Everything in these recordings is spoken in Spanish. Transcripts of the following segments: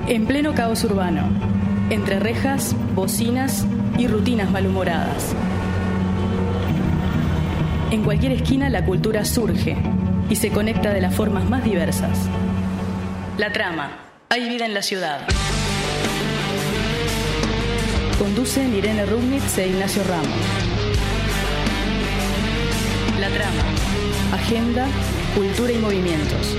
En pleno caos urbano, entre rejas, bocinas y rutinas malhumoradas. En cualquier esquina la cultura surge y se conecta de las formas más diversas. La Trama, hay vida en la ciudad. Conducen Irene Rubnitz e Ignacio Ramos. La Trama, agenda, cultura y movimientos.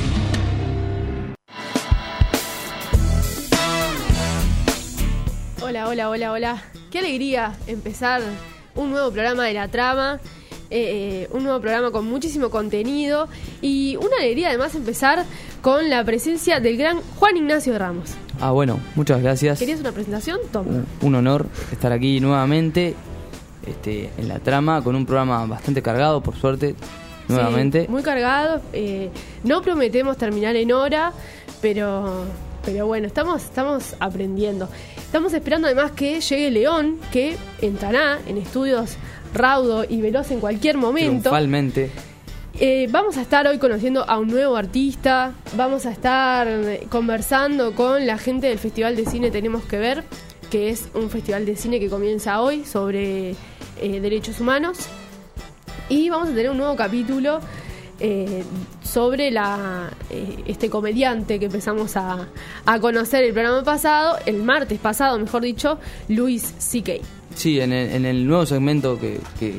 Hola. Qué alegría empezar un nuevo programa de La Trama, un nuevo programa con muchísimo contenido y una alegría además empezar con la presencia del gran Juan Ignacio Ramos. Bueno, muchas gracias. ¿Querías una presentación? Toma. Un honor estar aquí nuevamente en La Trama con un programa bastante cargado, por suerte, nuevamente. Sí, muy cargado. No prometemos terminar en hora, pero bueno, estamos aprendiendo. Estamos esperando además que llegue León, que entrará en estudios raudo y veloz en cualquier momento. Triunfalmente. Vamos a estar hoy conociendo a un nuevo artista. Vamos a estar conversando con la gente del Festival de Cine Tenemos que Ver, que es un festival de cine que comienza hoy sobre derechos humanos. Y vamos a tener un nuevo capítulo sobre este comediante que empezamos a conocer el programa pasado, el martes pasado, mejor dicho, Louis C.K. Sí, en el nuevo segmento que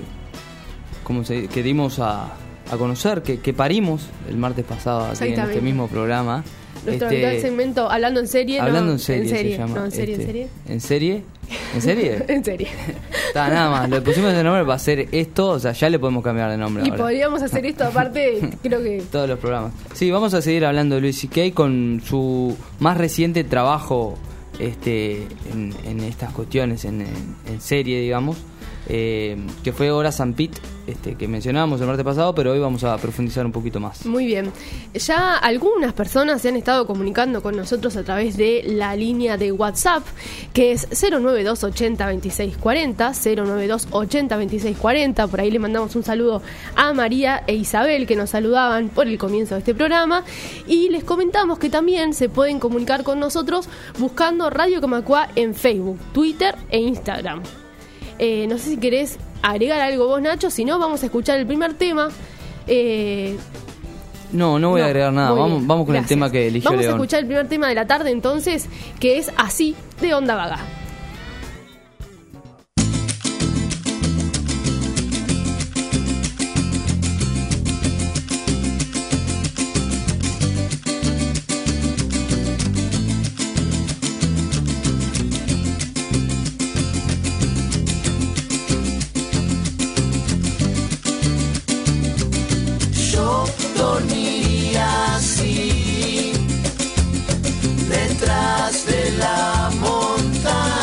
dimos a conocer, que parimos el martes pasado aquí en este mismo programa. Nuestro habitual segmento Hablando en Serie. Hablando en serie se llama. No, en serie. ¿En serie? ¿En serie? En serie. Nada más, le pusimos el nombre para hacer esto, o sea, ya le podemos cambiar de nombre. Y ahora podríamos hacer esto aparte, creo que... Todos los programas. Sí, vamos a seguir hablando de Louis C.K. con su más reciente trabajo en estas cuestiones, en serie, digamos, que fue Horace and Pete, que mencionábamos el martes pasado, pero hoy vamos a profundizar un poquito más. Muy bien. Ya algunas personas se han estado comunicando con nosotros a través de la línea de WhatsApp, que es 092 80 26 40, 092 80 26 40. Por ahí le mandamos un saludo a María e Isabel, que nos saludaban por el comienzo de este programa, y les comentamos que también se pueden comunicar con nosotros buscando Radio Camacua en Facebook, Twitter e Instagram. No sé si querés agregar algo vos, Nacho, si no vamos a escuchar el primer tema. No voy a agregar nada, vamos con Gracias. El tema que eligió León. Vamos a escuchar el primer tema de la tarde entonces, que es Así, de Onda Vaga. Dormiría así, detrás de la montaña.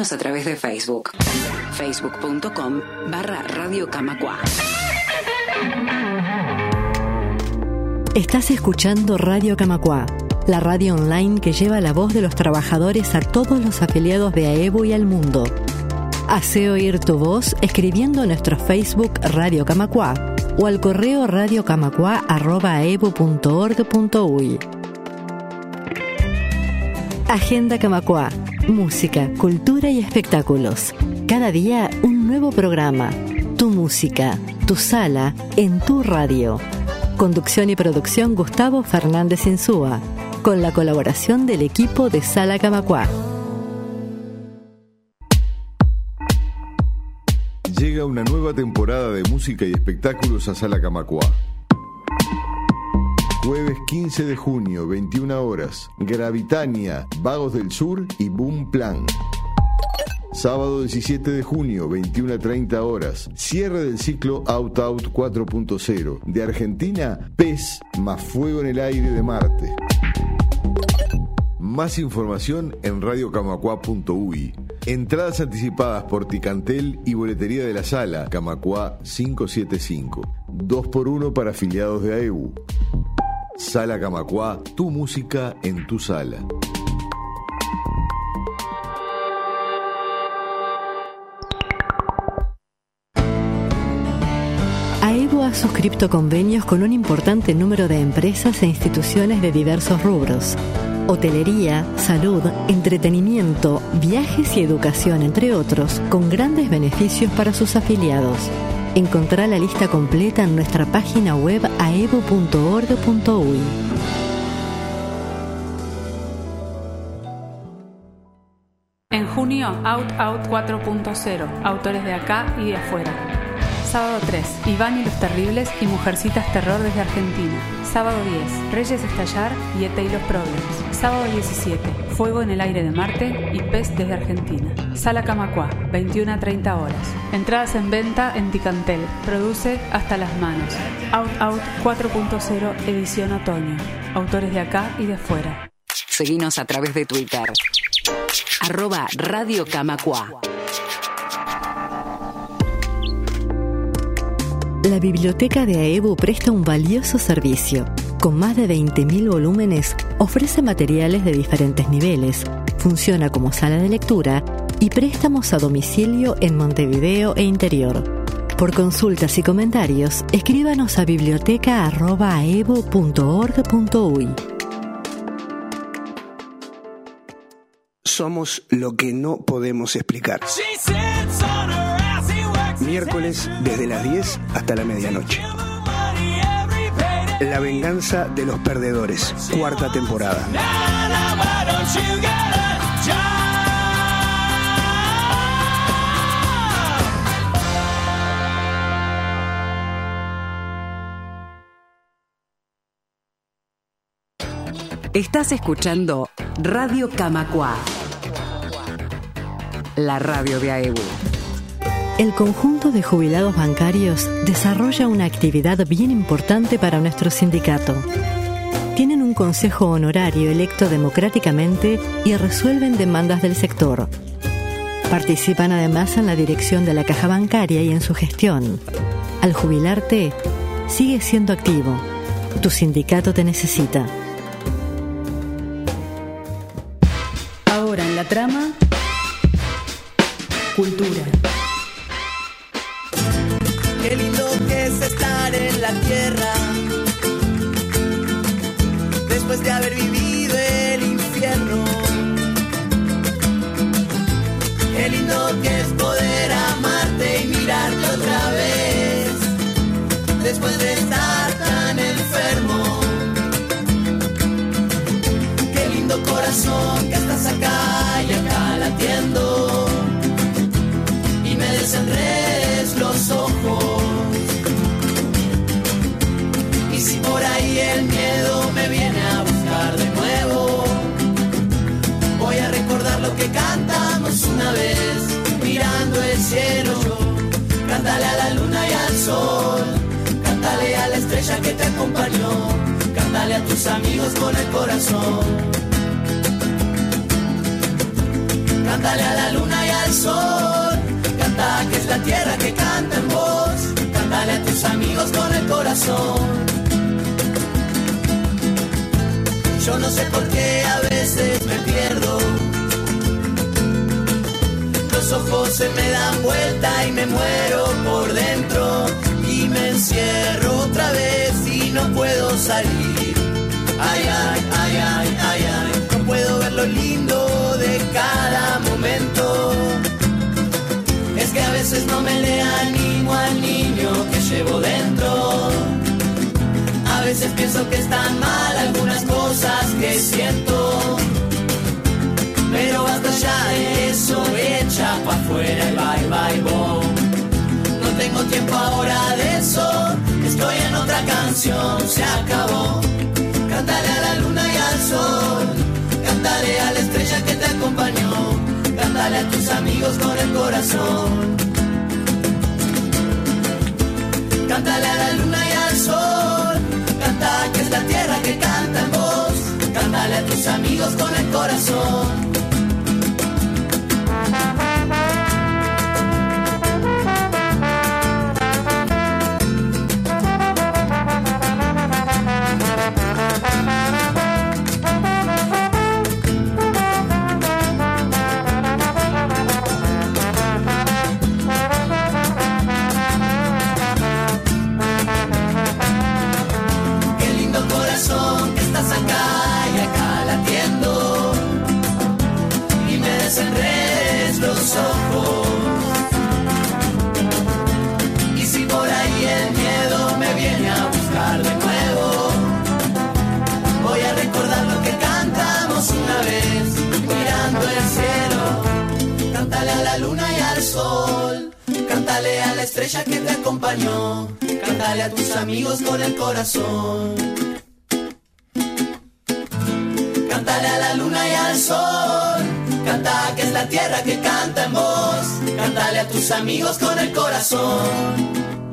Seguinos a través de Facebook. Facebook.com/Radio Camacua. Estás escuchando Radio Camacua, la radio online que lleva la voz de los trabajadores a todos los afiliados de AEBU y al mundo. Hace oír tu voz escribiendo en nuestro Facebook Radio Camacua o al correo radiocamacua@aebu.org.uy. Agenda Camacua, música, cultura y espectáculos. Cada día un nuevo programa. Tu música, tu sala, en tu radio. Conducción y producción Gustavo Fernández Insúa, con la colaboración del equipo de Sala Camacua. Llega una nueva temporada de música y espectáculos a Sala Camacua. Jueves 15 de junio, 21 horas, Gravitania, Vagos del Sur y Boom Plan. Sábado 17 de junio, 21:30 horas, cierre del ciclo Out Out 4.0. De Argentina, Pez más Fuego en el Aire de Marte. Más información en radiocamacua.uy. Entradas anticipadas por Ticantel y boletería de la sala, Camacua 575. 2x1 para afiliados de AEBU. Sala Camacua, tu música en tu sala. AEBU ha suscrito convenios con un importante número de empresas e instituciones de diversos rubros: hotelería, salud, entretenimiento, viajes y educación, entre otros, con grandes beneficios para sus afiliados. Encontrá la lista completa en nuestra página web aebu.org.uy. En junio, Out 4.0, autores de acá y de afuera. Sábado 3, Iván y los Terribles y Mujercitas Terror desde Argentina. Sábado 10, Reyes Estallar y ET y los Problems. Sábado 17, Fuego en el Aire de Marte y Pez desde Argentina. Sala Camacua, 21:30 horas. Entradas en venta en Ticantel. Produce Hasta las Manos. Out 4.0, edición otoño. Autores de acá y de afuera. Seguinos a través de Twitter. @Radio Camacua. La biblioteca de AEBU presta un valioso servicio. Con más de 20.000 volúmenes, ofrece materiales de diferentes niveles, funciona como sala de lectura y préstamos a domicilio en Montevideo e interior. Por consultas y comentarios, escríbanos a biblioteca@aebu.org.uy. Somos lo que no podemos explicar. Miércoles desde las 10 hasta la medianoche. La venganza de los perdedores, 4ª temporada. Estás escuchando Radio Camacua, la radio de AEBU. El conjunto de jubilados bancarios desarrolla una actividad bien importante para nuestro sindicato. Tienen un consejo honorario electo democráticamente y resuelven demandas del sector. Participan además en la dirección de la caja bancaria y en su gestión. Al jubilarte, sigue siendo activo. Tu sindicato te necesita. Ahora en la trama, cultura. Qué lindo que es estar en la tierra, después de haber vivido el infierno. Qué lindo que es poder amarte y mirarte otra vez, después de estar tan enfermo. Qué lindo corazón que estás acá y acá latiendo, y me desenredes los ojos. Y si por ahí el miedo me viene a buscar de nuevo, voy a recordar lo que cantamos una vez, mirando el cielo. Cántale a la luna y al sol, cántale a la estrella que te acompañó, cántale a tus amigos con el corazón. cántale a la luna y al sol, canta que es la tierra que canta en vos, cántale a tus amigos con el corazón. Yo no sé por qué a veces me pierdo, los ojos se me dan vuelta y me muero por dentro y me encierro otra vez y no puedo salir. Ay, ay, ay, ay, ay, ay, no puedo ver lo lindo de cada momento. Es que a veces no me le animo al niño que llevo dentro. A veces pienso que están mal algunas cosas que siento, pero basta ya de eso, echa pa' afuera y bye, bye, boom. No tengo tiempo ahora de eso, estoy en otra canción, se acabó. Cántale a la luna y al sol, cántale a la estrella que te acompañó, cántale a tus amigos con el corazón. Cántale a la luna y al sol, canta que es la tierra que canta en vos, cántale a tus amigos con el corazón. Desenredes los ojos, y si por ahí el miedo me viene a buscar de nuevo, voy a recordar lo que cantamos una vez mirando el cielo. Cántale a la luna y al sol, cántale a la estrella que te acompañó, cántale a tus amigos con el corazón. Cántale a la luna y al sol, canta que es la tierra que canta en vos, cántale a tus amigos con el corazón.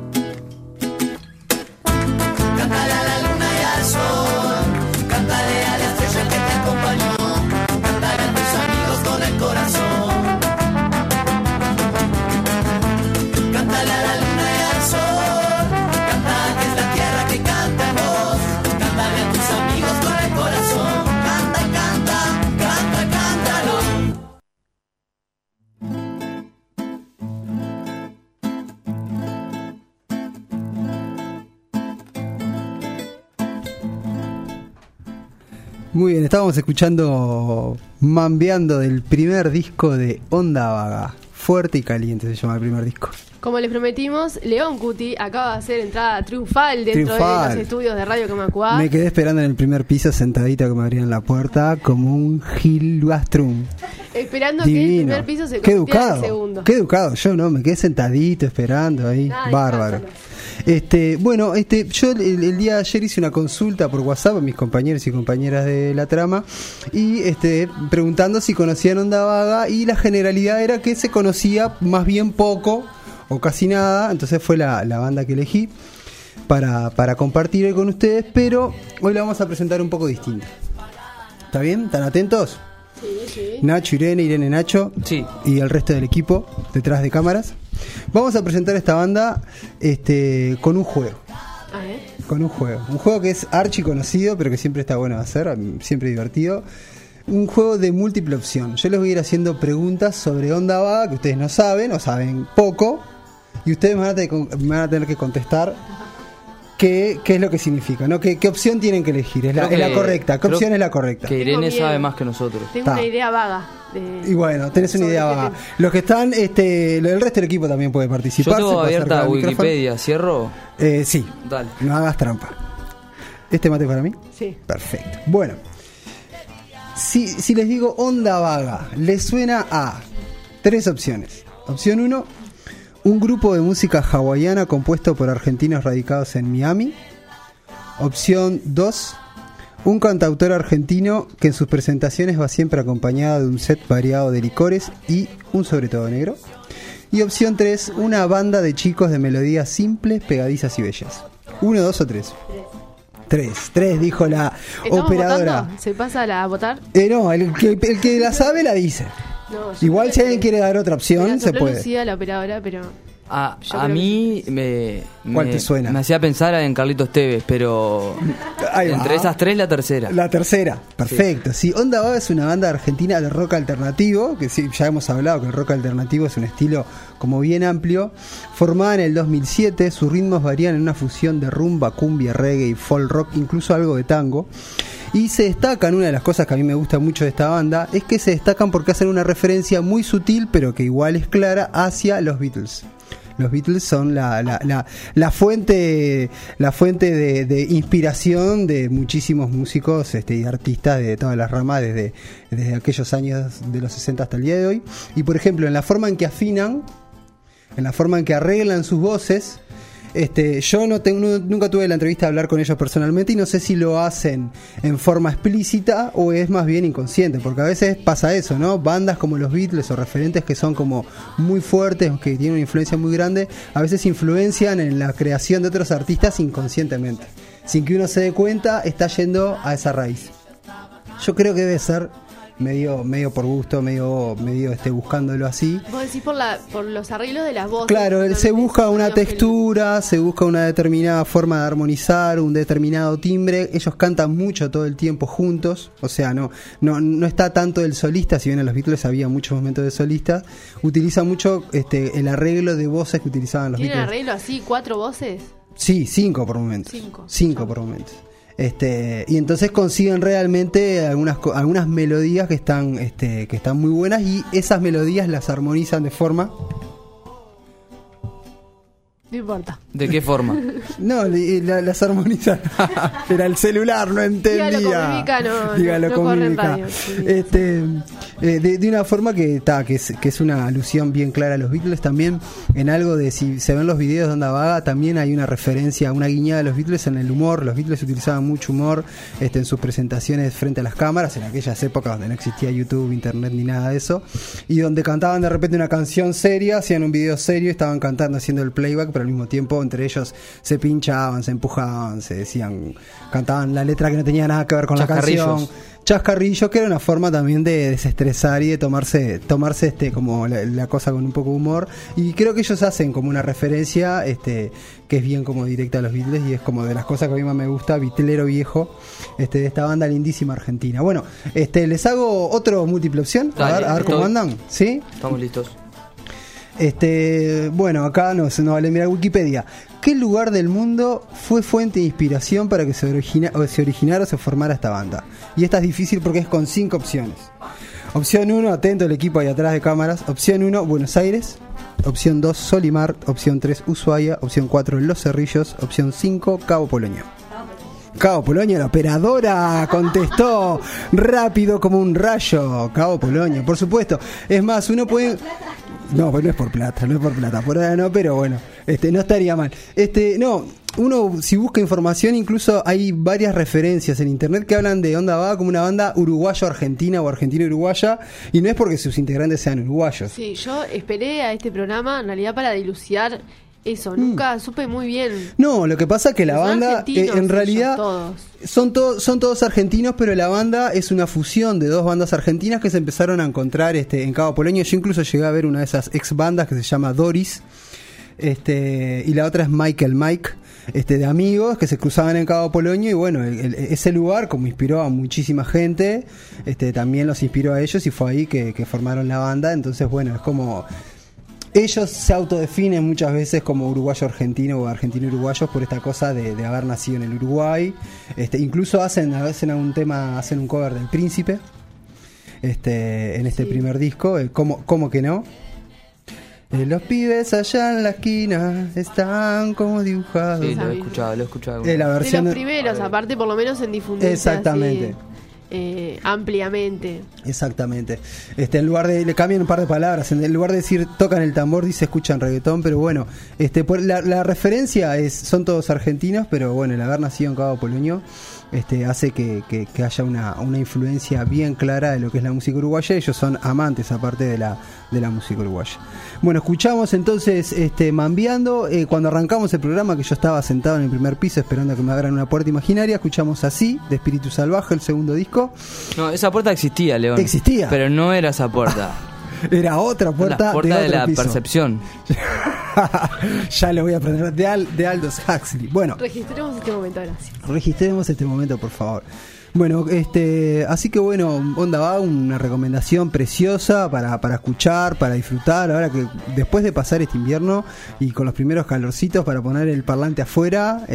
Cántale a la luna y al sol, cántale a la estrella que te acompañó, cántale a tus amigos con el corazón. Cántale a la luna y al sol, canta que es la tierra que canta en vos, cántale a tus amigos con el corazón. Canta, canta, canta, cántalo. Muy bien, estábamos escuchando Mambeando del primer disco de Onda Vaga. Fuerte y Caliente se llama el primer disco. Como les prometimos, León Cuti acaba de hacer entrada triunfal dentro de los estudios de Radio Camacuá. Me quedé esperando en el primer piso sentadito que me abrían la puerta como un Gilbastrum. Esperando Divino. que el primer piso se convirtiera en el segundo. Qué educado, yo no, me quedé sentadito esperando ahí. Bárbaro. Bueno, yo el día de ayer hice una consulta por WhatsApp a mis compañeros y compañeras de la trama y preguntando si conocían Onda Vaga, y la generalidad era que se conocía más bien poco o casi nada. Entonces fue la banda que elegí para compartir hoy con ustedes, pero hoy la vamos a presentar un poco distinta. ¿Está bien? ¿Están atentos? Sí. Nacho, Irene, Nacho, sí, y el resto del equipo detrás de cámaras. Vamos a presentar esta banda con un juego. Con un juego que es archi conocido, pero que siempre está bueno de hacer, siempre divertido. Un juego de múltiple opción. Yo les voy a ir haciendo preguntas sobre Onda Vaga que ustedes no saben o saben poco, y ustedes me van a tener que contestar qué es lo que significa, ¿no? ¿Qué opción tienen que elegir? Es la correcta. ¿Qué opción es la correcta? Que Irene sabe más que nosotros. Tengo una idea vaga. Y bueno, tenés una idea vaga. Los que están, el resto del equipo también puede participar. Yo tengo abierta Wikipedia, ¿cierro? Sí. Dale. No hagas trampa. ¿Este mate para mí? Sí. Perfecto. Bueno, si les digo Onda Vaga, les suena a 3 opciones. Opción 1, un grupo de música hawaiana compuesto por argentinos radicados en Miami. Opción 2, un cantautor argentino que en sus presentaciones va siempre acompañado de un set variado de licores y un sobre todo negro. Y opción 3, una banda de chicos de melodías simples, pegadizas y bellas. 1, 2 o 3. 3 dijo la operadora. Votando? ¿Se pasa a votar? No, el que la sabe la dice. No, Igual si alguien quiere dar otra opción, se puede. Lucía, la operadora, pero... A mí ¿Cuál te suena? Me hacía pensar en Carlitos Tevez, pero entre esas tres la tercera. La tercera, perfecto. Sí, Onda Vaga es una banda argentina de rock alternativo, que sí, ya hemos hablado que el rock alternativo es un estilo como bien amplio. Formada en el 2007, sus ritmos varían en una fusión de rumba, cumbia, reggae y folk rock, incluso algo de tango. Y se destacan, una de las cosas que a mí me gusta mucho de esta banda, es que se destacan porque hacen una referencia muy sutil, pero que igual es clara, hacia los Beatles. Los Beatles son la fuente de inspiración de muchísimos músicos y artistas de todas las ramas desde aquellos años de los 60 hasta el día de hoy. Y por ejemplo, en la forma en que afinan, en la forma en que arreglan sus voces, yo nunca tuve la entrevista de hablar con ellos personalmente y no sé si lo hacen en forma explícita o es más bien inconsciente, porque a veces pasa eso, ¿no? Bandas como los Beatles o referentes que son como muy fuertes, que tienen una influencia muy grande, a veces influencian en la creación de otros artistas inconscientemente, sin que uno se dé cuenta, está yendo a esa raíz. Yo creo que debe ser medio por gusto, medio buscándolo así. Vos decís por los arreglos de las voces. Claro, se busca una textura, se busca una determinada forma de armonizar, un determinado timbre. Ellos cantan mucho todo el tiempo juntos, o sea, no está tanto el solista, si bien en los Beatles había muchos momentos de solista. Utiliza mucho el arreglo de voces que utilizaban los Beatles. ¿Tienen arreglo así, 4 voces? Sí, 5 por momentos. 5 por momentos. Y entonces consiguen realmente algunas melodías que están muy buenas, y esas melodías las armonizan de forma... No importa. ¿De qué forma? No, las armonizan. Era el celular, no entendía. Dígalo corre en radio. De una forma que es una alusión bien clara a los Beatles. También en algo de, si se ven los videos de Onda Vaga, también hay una referencia, una guiñada de los Beatles en el humor. Los Beatles utilizaban mucho humor en sus presentaciones frente a las cámaras, en aquellas épocas donde no existía YouTube, internet ni nada de eso, y donde cantaban de repente una canción seria, hacían un video serio, estaban cantando, haciendo el playback, pero al mismo tiempo entre ellos se pinchaban, se empujaban, se decían, cantaban la letra que no tenía nada que ver con la canción. Chascarrillos, que era una forma también de desestresar y de tomarse como la cosa con un poco de humor. Y creo que ellos hacen como una referencia que es bien como directa a los Beatles, y es como de las cosas que a mí más me gusta, Beatlero viejo, de esta banda lindísima argentina. Bueno, les hago otro múltiple opción. Dale, a ver cómo andan. ¿Sí? Estamos listos. Bueno, acá nos vale mirar Wikipedia. ¿Qué lugar del mundo fue fuente de inspiración para que se originara o se formara esta banda? Y esta es difícil porque es con 5 opciones. Opción 1, atento el equipo ahí atrás de cámaras. Opción 1, Buenos Aires. Opción 2, Solimar. Opción 3, Ushuaia. Opción 4, Los Cerrillos. Opción 5, Cabo Polonio. Cabo Polonio, la operadora contestó rápido como un rayo. Cabo Polonio, por supuesto. Es más, uno puede... No, pues no es por plata, por ahora no, pero bueno, no estaría mal. Uno si busca información, incluso hay varias referencias en internet que hablan de Onda Vaga como una banda uruguayo-argentina o argentino-uruguaya, y no es porque sus integrantes sean uruguayos. Sí, yo esperé a este programa en realidad para dilucidar eso, nunca supe muy bien. No, lo que pasa es que la banda en realidad son todos argentinos, pero la banda es una fusión de 2 bandas argentinas que se empezaron a encontrar en Cabo Polonio. Yo incluso llegué a ver una de esas ex bandas que se llama Doris, y la otra es Michael Mike, de amigos que se cruzaban en Cabo Polonio, y bueno, ese lugar como inspiró a muchísima gente, también los inspiró a ellos, y fue ahí que formaron la banda. Entonces bueno, es como... Ellos se autodefinen muchas veces como uruguayo-argentino o argentino-uruguayos por esta cosa de haber nacido en el Uruguay. Incluso hacen un cover del Príncipe en este primer disco. ¿Cómo que no? Los pibes allá en la esquina están como dibujados. Sí, lo he escuchado. La versión de los primeros, aparte por lo menos en difundirse. Exactamente. Así, ampliamente. Exactamente. En lugar de, le cambian un par de palabras, en lugar de decir tocan el tambor, dice escuchan reggaetón, pero bueno, la referencia son todos argentinos, pero bueno, el haber nacido en Cabo Polonio hace que haya una influencia bien clara de lo que es la música uruguaya. Ellos son amantes aparte de la música uruguaya. Bueno, escuchamos entonces Mambiando. Cuando arrancamos el programa, que yo estaba sentado en el primer piso esperando a que me abran una puerta imaginaria, escuchamos Así, de Espíritu Salvaje, el segundo disco. No, esa puerta existía, León. Existía. Pero no era esa puerta. Era otra puerta, La puerta de otro la piso. percepción. Ya lo voy a aprender de Aldous Huxley. Bueno, Registremos este momento, gracias. registremos este momento, por favor. Bueno, así que bueno, Onda Vaga, una recomendación preciosa para escuchar, para disfrutar, ahora que después de pasar este invierno y con los primeros calorcitos para poner el parlante afuera,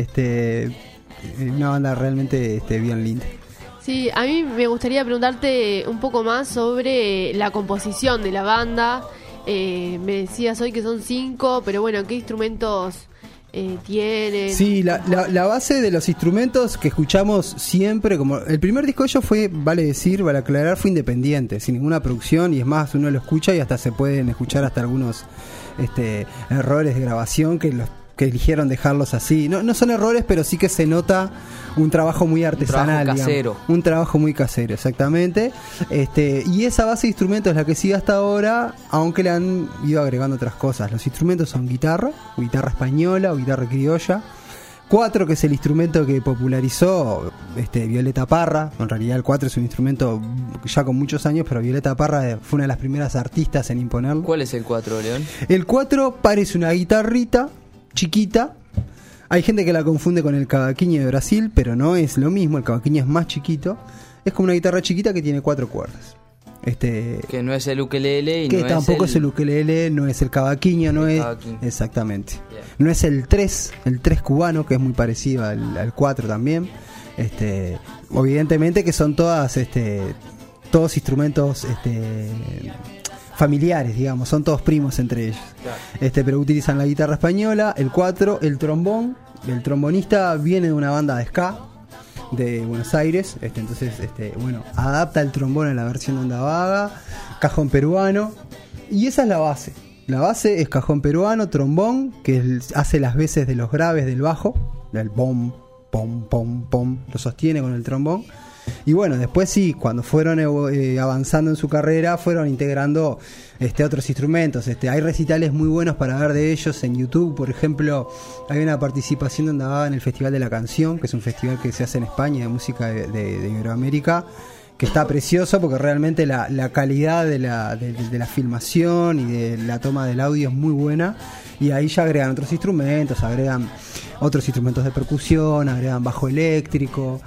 una banda realmente bien linda. Sí, a mí me gustaría preguntarte un poco más sobre la composición de la banda. Me decías hoy que son 5, pero bueno, ¿qué instrumentos tienen? Sí, la base de los instrumentos que escuchamos siempre, como el primer disco de ellos fue, vale aclarar, fue independiente, sin ninguna producción, y es más, uno lo escucha y hasta se pueden escuchar hasta algunos errores de grabación que eligieron dejarlos así. No son errores, pero sí que se nota un trabajo muy artesanal, trabajo casero. Un trabajo muy casero, exactamente. Y esa base de instrumentos es la que sigue hasta ahora, aunque le han ido agregando otras cosas. Los instrumentos son guitarra española o guitarra criolla. 4, que es el instrumento que popularizó Violeta Parra. En realidad el 4 es un instrumento ya con muchos años, pero Violeta Parra fue una de las primeras artistas en imponerlo. ¿Cuál es el 4, León? El 4 parece una guitarrita chiquita. Hay gente que la confunde con el cavaquinho de Brasil, pero no es lo mismo. El cavaquinho es más chiquito. Es como una guitarra chiquita que tiene 4 cuerdas. Que no es el ukelele y que no tampoco es el ukelele, no es el cavaquinho, no es cavaquinho. Exactamente. Yeah. No es el 3 cubano, que es muy parecido al 4 también. Evidentemente que son todos instrumentos familiares, digamos, son todos primos entre ellos. Claro. Pero utilizan la guitarra española, el 4, el trombón. El trombonista viene de una banda de ska de Buenos Aires, entonces adapta el trombón a la versión de Onda Vaga, cajón peruano, y esa es la base. La base es cajón peruano, trombón, que hace las veces de los graves del bajo, del bom, pom, pom, pom, lo sostiene con el trombón. Y bueno, después sí, cuando fueron avanzando en su carrera, fueron integrando otros instrumentos. Hay recitales muy buenos para ver de ellos en YouTube. Por ejemplo, hay una participación de Onda Vaga en el Festival de la Canción, que es un festival que se hace en España de música de Iberoamérica, que está precioso porque realmente la calidad de la filmación y de la toma del audio es muy buena. Y ahí ya agregan otros instrumentos, agregan otros instrumentos de percusión, agregan bajo eléctrico.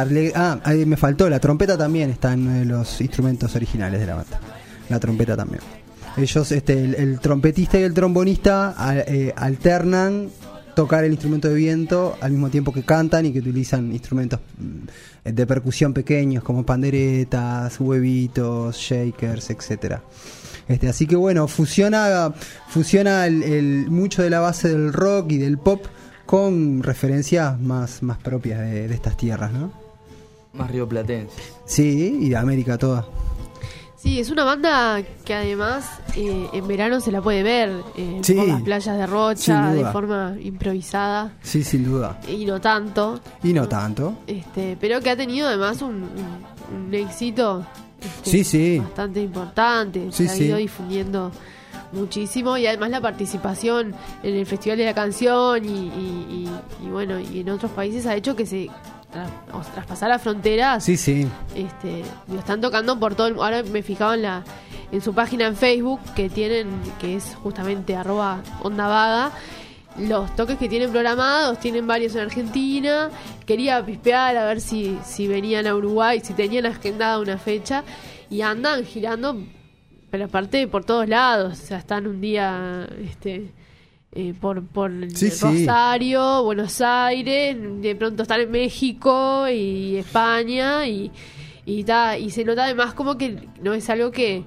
Ahí me faltó, la trompeta también está en uno de los instrumentos originales de la banda. La trompeta también. Ellos, el trompetista y el trombonista alternan tocar el instrumento de viento al mismo tiempo que cantan y que utilizan instrumentos de percusión pequeños como panderetas, huevitos, shakers, etcétera. Así que bueno, fusiona mucho de la base del rock y del pop con referencias más propias de estas tierras, ¿no? Más rioplatense. Sí, y de América toda. Sí, es una banda que además en verano se la puede ver sí, por las playas de Rocha de forma improvisada. Sí, sin duda. Y no tanto. Pero que ha tenido además un éxito bastante importante. Se ha ido difundiendo muchísimo, y además la participación en el Festival de la Canción y bueno, y en otros países ha hecho que se traspasar las fronteras. Sí. Lo están tocando por todo ahora me fijaba en su página en Facebook que es justamente @ondavaga. Los toques que tienen programados, tienen varios en Argentina. Quería pispear a ver si venían a Uruguay, si tenían agendada una fecha, y andan girando, pero aparte por todos lados. O sea, están un día por Rosario, Buenos Aires, de pronto están en México y España, y se nota además como que no es algo que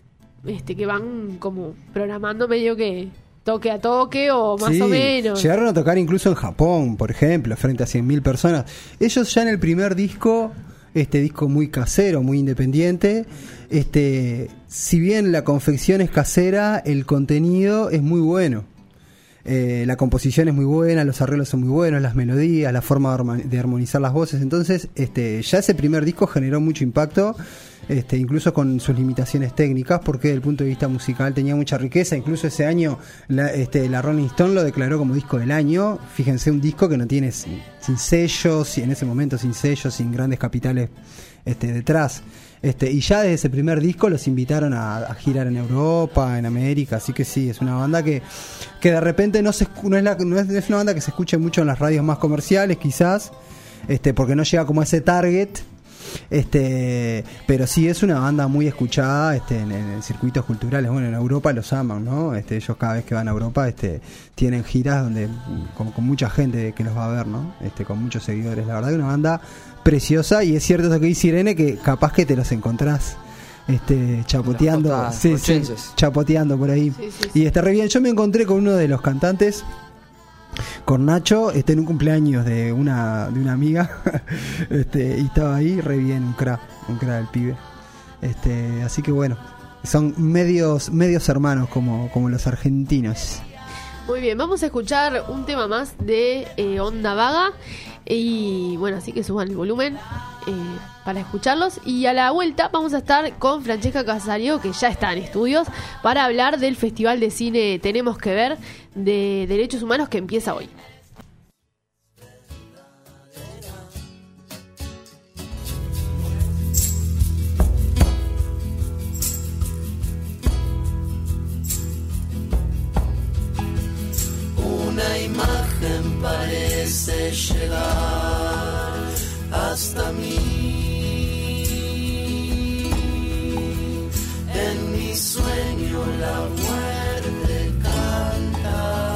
van como programando medio que toque a toque o más o menos. Llegaron a tocar incluso en Japón, por ejemplo, frente a 100.000 personas. Ellos ya en el primer disco, disco muy casero, muy independiente, si bien la confección es casera, el contenido es muy bueno. La composición es muy buena, los arreglos son muy buenos, las melodías, la forma de armonizar las voces. Entonces, ya ese primer disco generó mucho impacto, incluso con sus limitaciones técnicas, porque desde el punto de vista musical tenía mucha riqueza. Incluso ese año la Rolling Stone lo declaró como disco del año. Fíjense, un disco que no tiene sin sellos, en ese momento sin sellos, sin grandes capitales detrás. Y ya desde ese primer disco los invitaron a girar en Europa, en América, así que sí, es una banda que de repente no es una banda que se escuche mucho en las radios más comerciales, quizás, porque no llega como a ese target, pero sí es una banda muy escuchada en circuitos culturales. Bueno, en Europa los aman, ¿no? Ellos cada vez que van a Europa tienen giras donde con mucha gente que los va a ver, ¿no? Con muchos seguidores. La verdad que una banda preciosa, y es cierto eso que dice Irene, que capaz que te los encontrás chapoteando, chapoteando por ahí. Sí. Y está re bien. Yo me encontré con uno de los cantantes, con Nacho, en un cumpleaños de una amiga, y estaba ahí re bien, un crack el pibe. Así que bueno, son medios hermanos como los argentinos. Muy bien, vamos a escuchar un tema más de Onda Vaga. Y bueno, así que suban el volumen para escucharlos. Y a la vuelta vamos a estar con Francesca Casario, que ya está en estudios, para hablar del Festival de Cine Tenemos que Ver de Derechos Humanos, que empieza hoy. Una imagen parece llegar hasta mí. En mi sueño la muerte canta.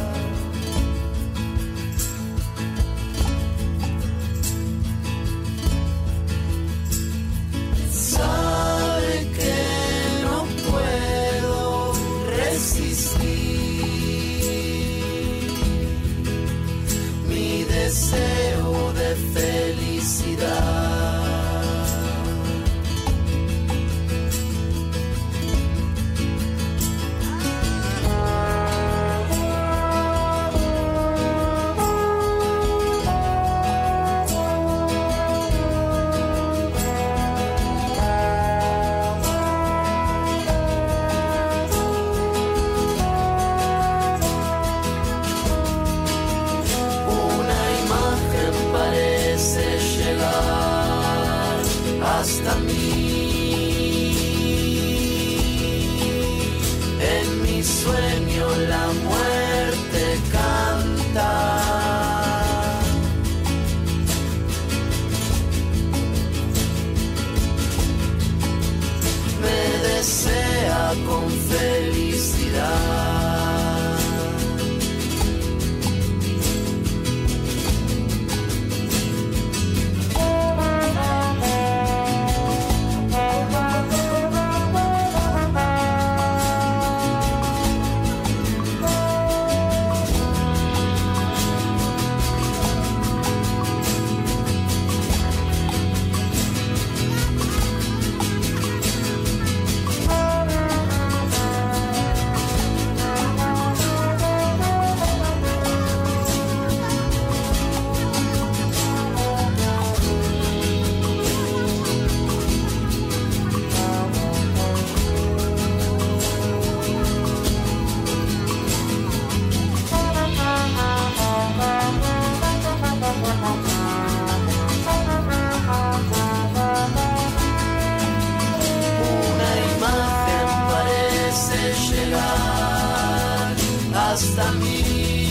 Sabe que no puedo resistir deseo de felicidad. Hasta mí, en mi sueño la muerte canta. Me desea con felicidad. Hasta mí,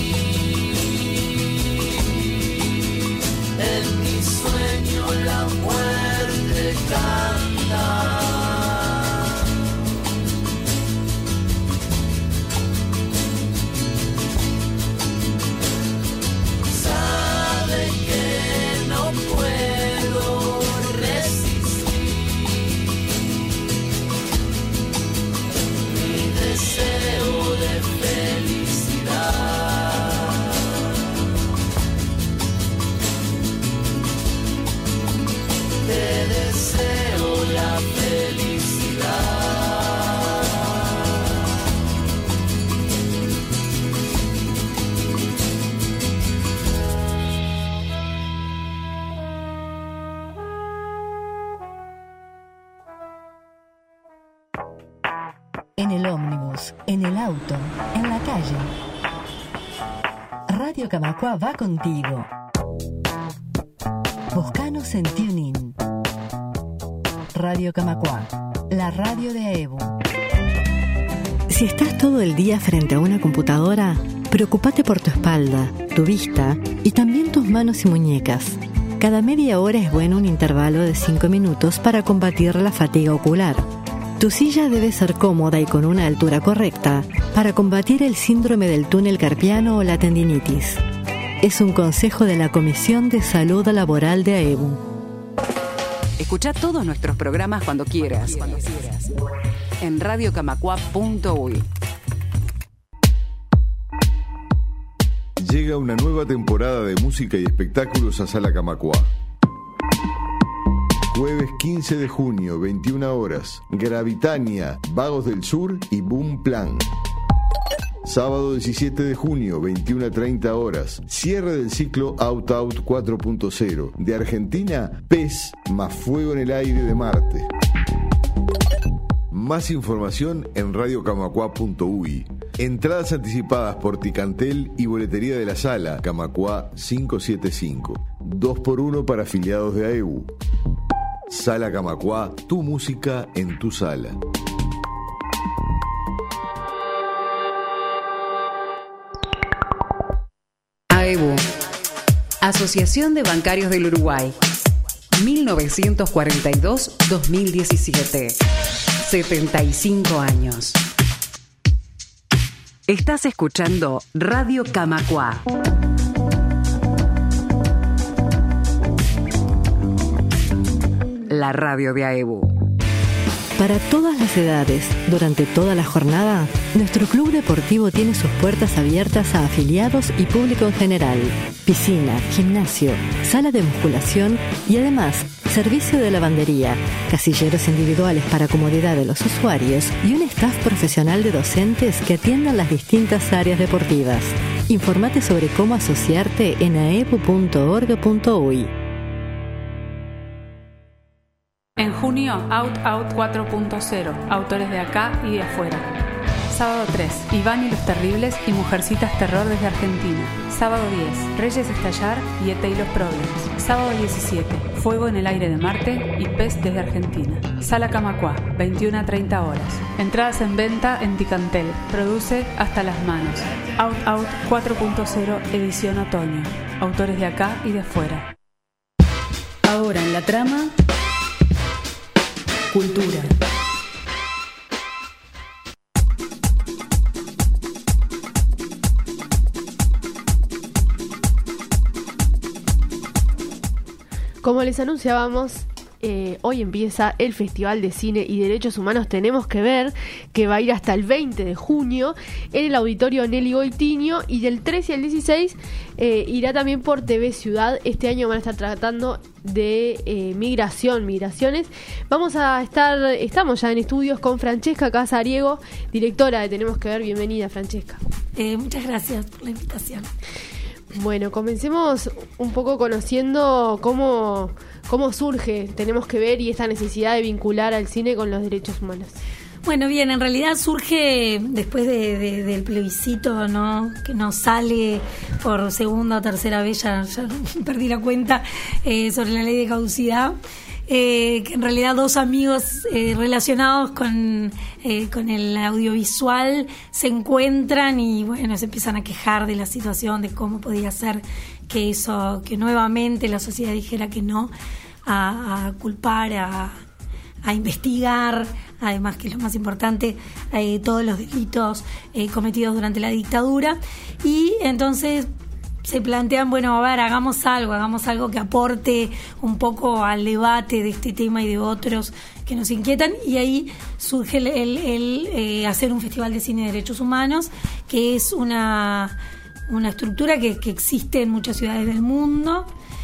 en mi sueño la muerte canta. Sabe que no puedo resistir mi deseo de felicidad. Te deseo la felicidad. En el ómnibus, en el auto, en la calle. Radio Camacuá va contigo. Búscanos en TuneIn. Radio Camacuá, la radio de AEBU. Si estás todo el día frente a una computadora, preocupate por tu espalda, tu vista y también tus manos y muñecas. Cada media hora es bueno un intervalo de 5 minutos para combatir la fatiga ocular. Tu silla debe ser cómoda y con una altura correcta para combatir el síndrome del túnel carpiano o la tendinitis. Es un consejo de la Comisión de Salud Laboral de AEBU. Escucha todos nuestros programas cuando quieras. En radiocamacua.uy. Llega una nueva temporada de música y espectáculos a Sala Camacuá. Jueves 15 de junio, 21 horas, Gravitania, Vagos del Sur y Boom Plan. Sábado 17 de junio, 21:30 horas, cierre del ciclo Out Out 4.0. De Argentina, Pez más Fuego en el Aire de Marte. Más información en radiocamacua.uy. Entradas anticipadas por Ticantel y boletería de la sala, Camacuá 575. 2x1 para afiliados de AEBU. Sala Camacuá, tu música en tu sala. AEBU, Asociación de Bancarios del Uruguay, 1942-2017, 75 años. Estás escuchando Radio Camacuá. La radio de AEBU. Para todas las edades, durante toda la jornada, nuestro club deportivo tiene sus puertas abiertas a afiliados y público en general. Piscina, gimnasio, sala de musculación y además servicio de lavandería, casilleros individuales para comodidad de los usuarios y un staff profesional de docentes que atiendan las distintas áreas deportivas. Informate sobre cómo asociarte en aebu.org.uy. En junio, Out Out 4.0, autores de acá y de afuera. Sábado 3, Iván y los Terribles y Mujercitas Terror desde Argentina. Sábado 10, Reyes Estallar y ET y los Problems. Sábado 17, Fuego en el Aire de Marte y Pez desde Argentina. Sala Camacuá, 21:30 horas. Entradas en venta en Ticantel. Produce Hasta las Manos. Out Out 4.0, edición otoño. Autores de acá y de afuera. Ahora en la trama, cultura. Como les anunciábamos, hoy empieza el Festival de Cine y Derechos Humanos Tenemos que Ver, que va a ir hasta el 20 de junio en el Auditorio Nelly Goitiño, y del 13 al 16 irá también por TV Ciudad. Este año van a estar tratando de migraciones. Estamos ya en estudios con Francesca Casariego, directora de Tenemos que Ver. Bienvenida, Francesca. Muchas gracias por la invitación. Bueno, comencemos un poco conociendo cómo surge Tenemos que Ver y esta necesidad de vincular al cine con los derechos humanos. Bueno, bien, en realidad surge después del plebiscito, ¿no? Que nos sale por segunda o tercera vez, ya perdí la cuenta, sobre la ley de caducidad. Que en realidad dos amigos relacionados con el audiovisual se encuentran y bueno, se empiezan a quejar de la situación, de cómo podía ser que nuevamente la sociedad dijera que no a culpar, a investigar, además, que es lo más importante, todos los delitos cometidos durante la dictadura. Y entonces se plantean, bueno, a ver, hagamos algo que aporte un poco al debate de este tema y de otros que nos inquietan, y ahí surge el hacer un festival de cine de derechos humanos, que es una estructura que existe en muchas ciudades del mundo,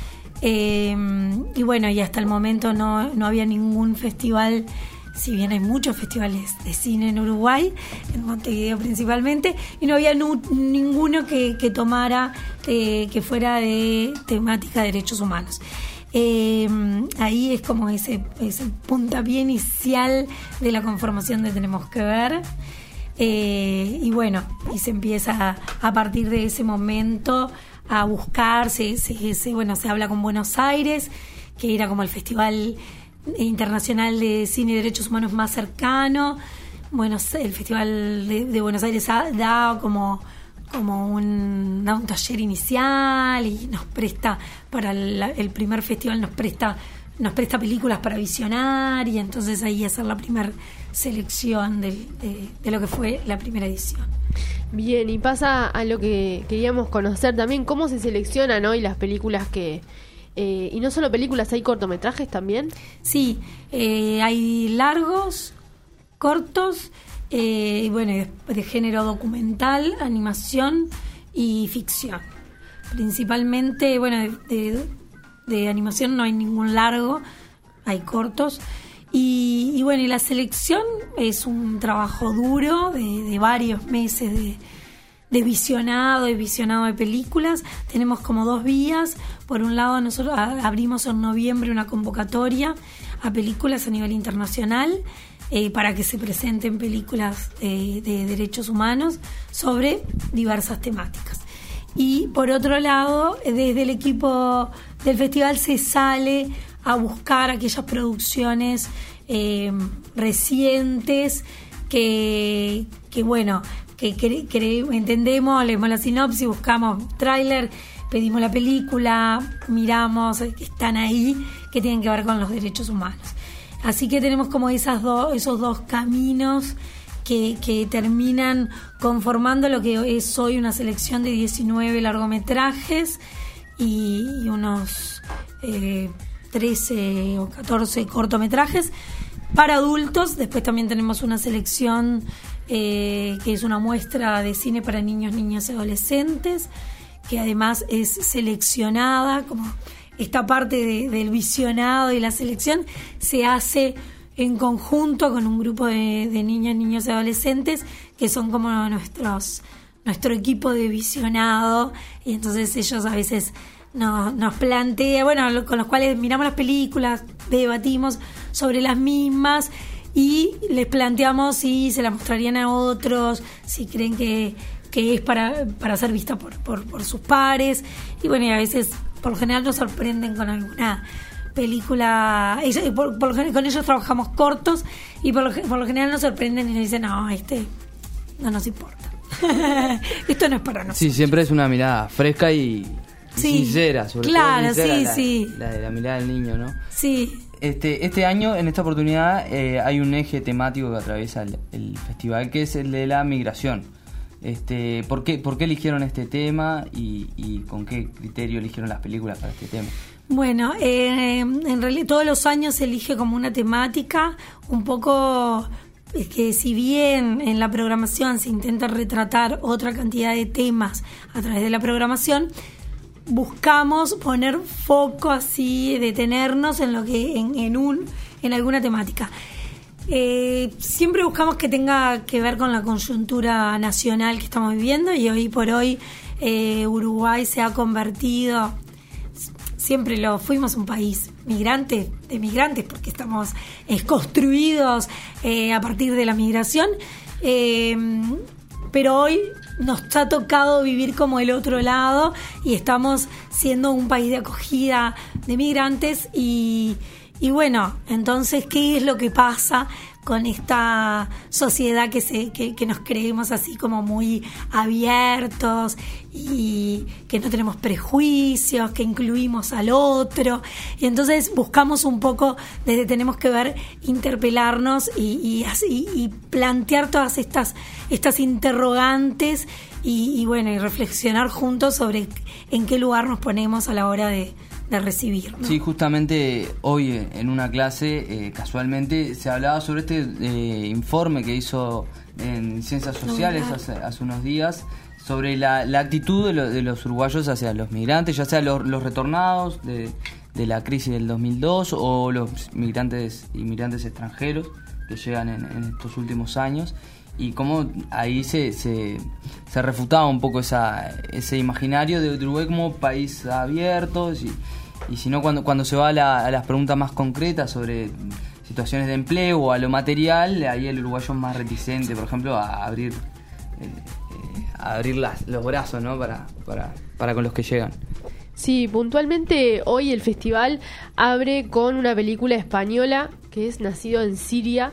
y bueno, y hasta el momento no había ningún festival. Si bien hay muchos festivales de cine en Uruguay, en Montevideo principalmente, y no había ninguno que tomara, que fuera de temática de derechos humanos. Ahí es como ese puntapié inicial de la conformación de Tenemos que Ver. Y bueno, y se empieza a partir de ese momento a buscar, se habla con Buenos Aires, que era como el festival internacional de cine y derechos humanos más cercano. Bueno, el Festival de Buenos Aires da como un taller inicial y nos presta para el primer festival, nos presta películas para visionar, y entonces ahí hacer la primera selección de lo que fue la primera edición. Bien, y pasa a lo que queríamos conocer también, cómo se seleccionan hoy las películas que... y no solo películas, ¿hay cortometrajes también? Sí, hay largos, cortos, y bueno, de género documental, animación y ficción. Principalmente, bueno, de animación no hay ningún largo, hay cortos. Y bueno, y la selección es un trabajo duro de varios meses de visionado de películas. Tenemos como 2 vías. Por un lado, nosotros abrimos en noviembre una convocatoria a películas a nivel internacional para que se presenten películas de derechos humanos sobre diversas temáticas. Y por otro lado, desde el equipo del festival se sale a buscar aquellas producciones recientes que bueno, que entendemos, leemos la sinopsis, buscamos tráiler, pedimos la película, miramos que están ahí, que tienen que ver con los derechos humanos. Así que tenemos como esos dos caminos que terminan conformando lo que es hoy una selección de 19 largometrajes y unos 13 o 14 cortometrajes para adultos. Después también tenemos una selección que es una muestra de cine para niños, niñas y adolescentes, que además es seleccionada, como esta parte del visionado y la selección se hace en conjunto con un grupo de niñas, niños y adolescentes que son como nuestro equipo de visionado, y entonces ellos a veces nos plantean, bueno, con los cuales miramos las películas, debatimos sobre las mismas y les planteamos si se la mostrarían a otros, si creen que es para ser vista por sus pares, y bueno, y a veces por lo general nos sorprenden con alguna película. Con ellos trabajamos cortos y por lo general nos sorprenden y nos dicen, no nos importa. Esto no es para nosotros. Sí, siempre es una mirada fresca y sincera, sobre claro, todo sincera, sí. La mirada del niño, ¿no? Sí. Este año, en esta oportunidad, hay un eje temático que atraviesa el festival, que es el de la migración. ¿Por qué eligieron este tema y con qué criterio eligieron las películas para este tema? Bueno, en realidad todos los años se elige como una temática, un poco que si bien en la programación se intenta retratar otra cantidad de temas a través de la programación, buscamos poner foco así, detenernos en lo que en alguna temática. Siempre buscamos que tenga que ver con la coyuntura nacional que estamos viviendo, y hoy por hoy Uruguay se ha convertido, siempre lo fuimos, un país de migrantes, porque estamos construidos a partir de la migración, pero hoy nos ha tocado vivir como el otro lado y estamos siendo un país de acogida de migrantes y bueno, entonces, ¿qué es lo que pasa con esta sociedad que nos creemos así como muy abiertos y que no tenemos prejuicios, que incluimos al otro? Y entonces buscamos un poco, desde tenemos que ver, interpelarnos y plantear todas estas interrogantes y bueno, y reflexionar juntos sobre en qué lugar nos ponemos a la hora de recibir, ¿no? Sí, justamente hoy en una clase casualmente se hablaba sobre este informe que hizo en Ciencias Sociales hace unos días sobre la actitud de los uruguayos hacia los migrantes, ya sea los retornados de la crisis del 2002 o los inmigrantes extranjeros que llegan en estos últimos años, y cómo ahí se refutaba un poco ese imaginario de Uruguay como país abierto, y si no, cuando se va a las preguntas más concretas sobre situaciones de empleo o a lo material, ahí el uruguayo es más reticente, por ejemplo, a abrir los brazos, ¿no? para con los que llegan. Sí, puntualmente hoy el festival abre con una película española que es Nacido en Siria.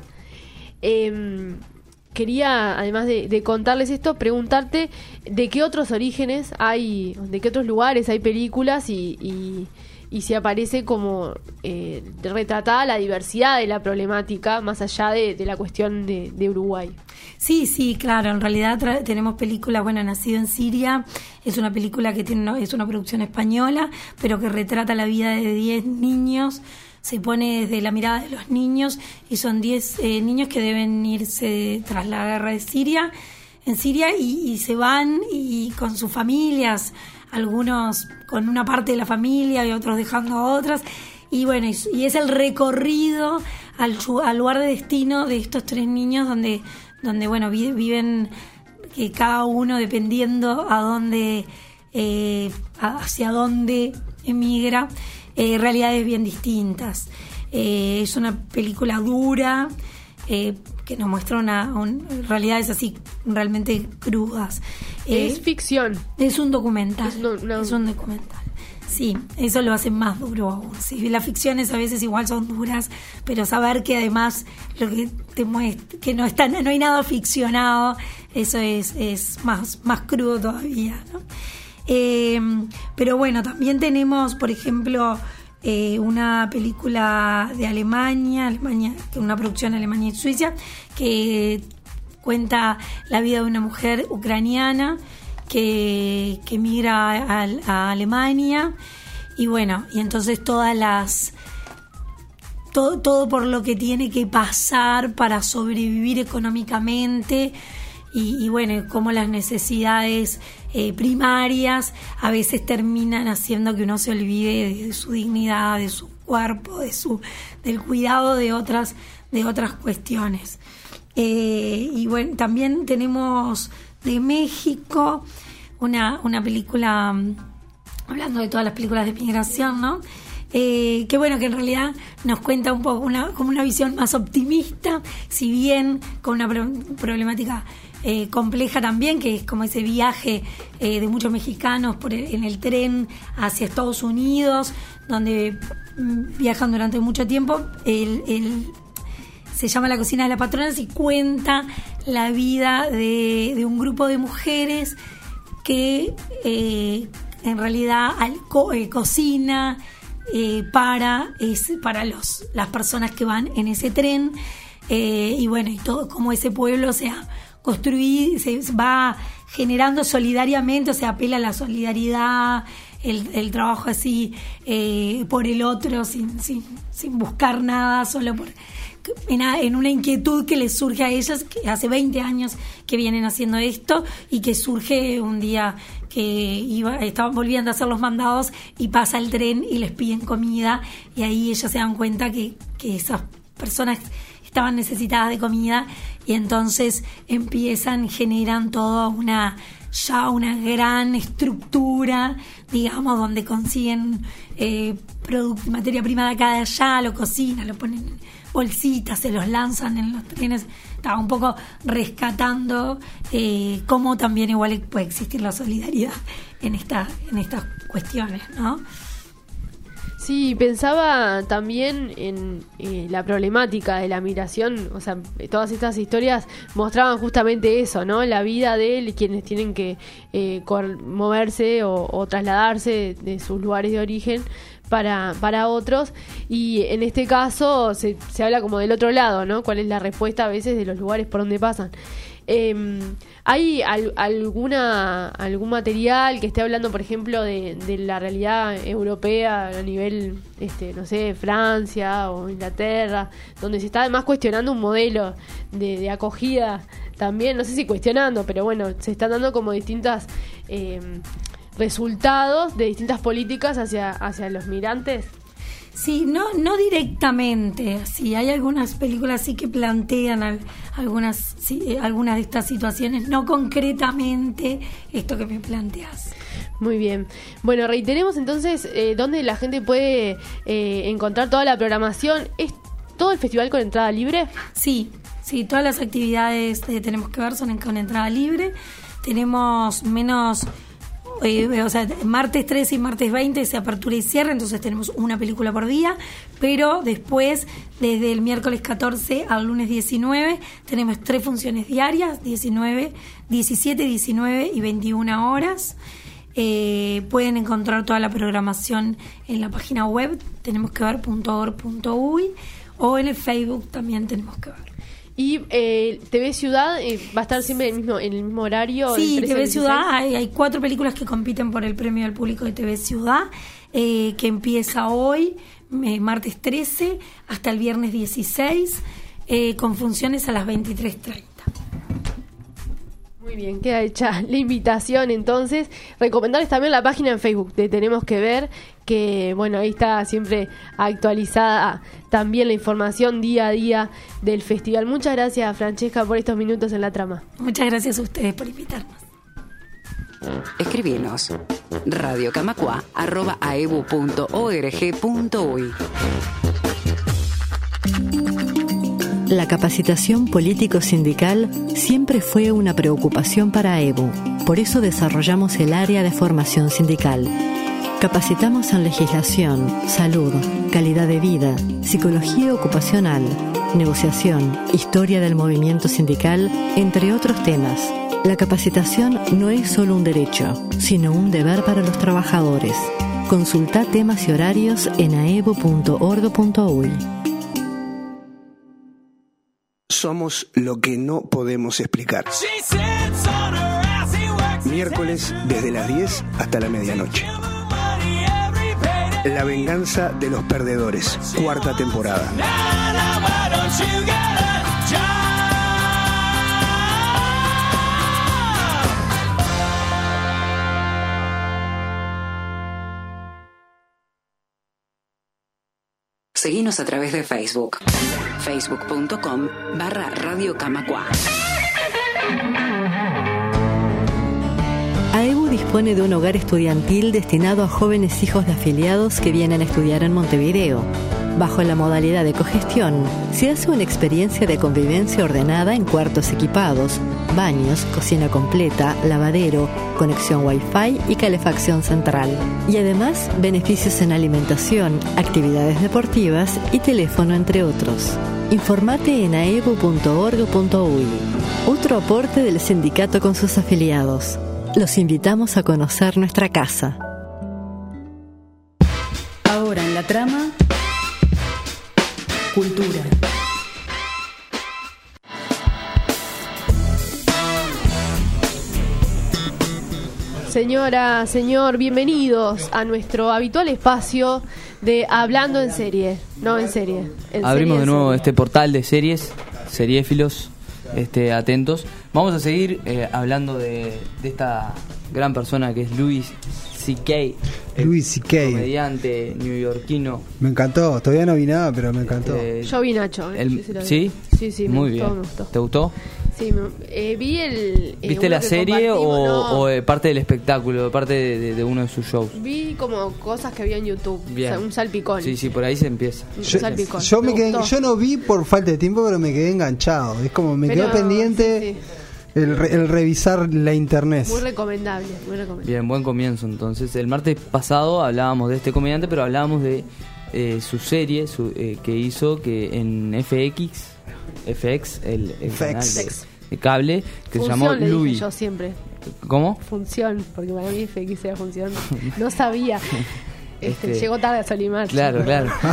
Quería, además de contarles esto, preguntarte de qué otros orígenes hay, de qué otros lugares hay películas y si aparece como retratada la diversidad de la problemática más allá de la cuestión de Uruguay. Sí, claro, en realidad tenemos películas, Nacido en Siria es una película que es una producción española, pero que retrata la vida de 10 niños, se pone desde la mirada de los niños y son 10 niños que deben irse tras la guerra de Siria, en Siria y se van y con sus familias, algunos con una parte de la familia y otros dejando a otras, y es el recorrido al lugar de destino de estos 3 niños donde viven cada uno dependiendo hacia dónde emigra, realidades bien distintas. Es una película dura que nos muestra realidades así realmente crudas. Es ficción. Es un documental. Es un documental. Sí, eso lo hace más duro aún. Sí, las ficciones a veces igual son duras, pero saber que además lo que te muestra, que no hay nada ficcionado, eso es más crudo todavía, ¿no? Pero también tenemos, por ejemplo, una película de Alemania, una producción de Alemania y Suiza, que cuenta la vida de una mujer ucraniana que emigra a Alemania y entonces todo por lo que tiene que pasar para sobrevivir económicamente y cómo las necesidades primarias a veces terminan haciendo que uno se olvide de su dignidad, de su cuerpo, del cuidado de otras cuestiones. También tenemos de México una película, hablando de todas las películas de migración, ¿no? Que en realidad nos cuenta un poco como una visión más optimista, si bien con una problemática compleja también, que es como ese viaje de muchos mexicanos en el tren hacia Estados Unidos, donde viajan durante mucho tiempo. Se llama La cocina de las patronas y cuenta la vida de un grupo de mujeres que en realidad cocina para las personas que van en ese tren, y todo como ese pueblo se ha construido, se va generando solidariamente, o sea, apela a la solidaridad, el trabajo así por el otro sin buscar nada, solo en una inquietud que les surge a ellas, que hace 20 años que vienen haciendo esto y que surge un día que estaban volviendo a hacer los mandados y pasa el tren y les piden comida y ahí ellas se dan cuenta que esas personas estaban necesitadas de comida y entonces generan toda una gran estructura, digamos, donde consiguen materia prima de acá de allá, lo cocinan, lo ponen en bolsitas, se los lanzan en los trenes. Estaba un poco rescatando cómo también igual puede existir la solidaridad en estas cuestiones, ¿no? Sí, pensaba también en la problemática de la migración, o sea, todas estas historias mostraban justamente eso, ¿no? La vida de quienes tienen que moverse o trasladarse de sus lugares de origen para otros, y en este caso se habla como del otro lado, ¿no? ¿Cuál es la respuesta a veces de los lugares por donde pasan? ¿Hay algún material que esté hablando, por ejemplo, de la realidad europea a nivel, no sé, Francia o Inglaterra, donde se está además cuestionando un modelo de acogida también? No sé si cuestionando, pero se están dando como distintas resultados de distintas políticas hacia los migrantes. Sí, no directamente. Sí, hay algunas películas sí que plantean algunas de estas situaciones, no concretamente esto que me planteas. Muy bien. Bueno, reiteremos entonces dónde la gente puede encontrar toda la programación. ¿Es todo el festival con entrada libre? Sí, todas las actividades Tenemos que Ver son con entrada libre. Tenemos o sea, martes 13 y martes 20 se apertura y cierre, entonces tenemos una película por día, pero después, desde el miércoles 14 al lunes 19, tenemos 3 funciones diarias, 17, 19 y 21 horas. Pueden encontrar toda la programación en la página web tenemosquever.org.uy o en el Facebook también Tenemos que Ver. Y TV Ciudad va a estar siempre en el mismo horario. Sí, TV Ciudad, hay 4 películas que compiten por el premio del público de TV Ciudad, que empieza hoy, martes 13, hasta el viernes 16, con funciones a las 23:30. Muy bien, queda hecha la invitación. Entonces, recomendarles también la página en Facebook de Tenemos que Ver, que bueno, ahí está siempre actualizada también la información día a día del festival. Muchas gracias, Francesca, por estos minutos en La Trama. Muchas gracias a ustedes por invitarnos. Escribinos radiocamacua@aebu.org.uy. La capacitación político-sindical siempre fue una preocupación para AEBU. Por eso desarrollamos el área de formación sindical. Capacitamos en legislación, salud, calidad de vida, psicología ocupacional, negociación, historia del movimiento sindical, entre otros temas. La capacitación no es solo un derecho, sino un deber para los trabajadores. Consulta temas y horarios en aebu.org.uy. Somos lo que no podemos explicar. Miércoles desde las 10 hasta la medianoche. La venganza de los perdedores, 4ª temporada. Seguinos a través de Facebook. Facebook.com/Radio Camacua. AEBU dispone de un hogar estudiantil destinado a jóvenes hijos de afiliados que vienen a estudiar en Montevideo. Bajo la modalidad de cogestión, se hace una experiencia de convivencia ordenada en cuartos equipados, baños, cocina completa, lavadero, conexión Wi-Fi y calefacción central. Y además, beneficios en alimentación, actividades deportivas y teléfono, entre otros. Informate en aebu.org.uy. Otro aporte del sindicato con sus afiliados. Los invitamos a conocer nuestra casa. Ahora en La Trama, cultura. Señora, señor, bienvenidos a nuestro habitual espacio de Hablando en Serie. No en serie. Abrimos de nuevo este portal de series, seriéfilos, atentos. Vamos a seguir hablando de esta gran persona que es Louis C.K. Louis C.K. comediante neoyorquino. Me encantó, todavía no vi nada, pero me encantó. Yo vi Nacho. ¿Sí? Sí, muy me bien. gustó. ¿Te gustó? Sí, vi el... ¿Viste la serie o parte del espectáculo, parte de uno de sus shows? Vi como cosas que había en YouTube, Bien. O sea, un salpicón. Sí, por ahí se empieza. Un salpicón. Yo no vi por falta de tiempo, pero me quedé enganchado. Es como me quedó pendiente el revisar la internet. Muy recomendable. Bien, buen comienzo entonces. El martes pasado hablábamos de este comediante, pero hablábamos de su serie que hizo que en FX, el canal de cable, que Función, se llamó le Louis. dije yo siempre. ¿Cómo? Función, porque para mí FX era función. No sabía. Llegó tarde a Solimar. Claro.